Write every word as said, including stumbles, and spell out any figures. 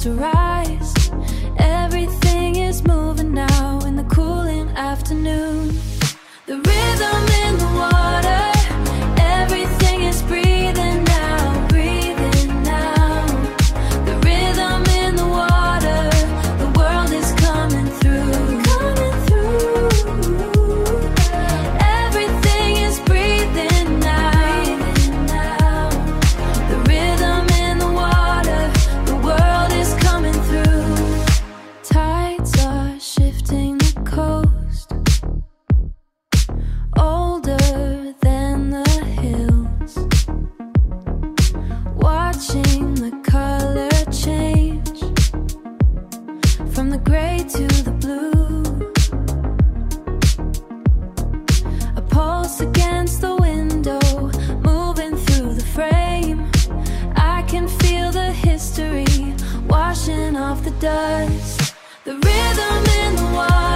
to rise. Everything is moving now in the cooling afternoon. The rhythm in the water, everything is breathing now, breathing now. The rhythm in the water, the world is coming through, coming through. Everything is breathing now, breathing now. The rhythm in the water, the world is coming through. Tides are shifting the coast, older than the hills, watching the color change from the gray to the blue. A pulse against the window, moving through the frame. I can feel the history washing off the dust. The rhythm in the water,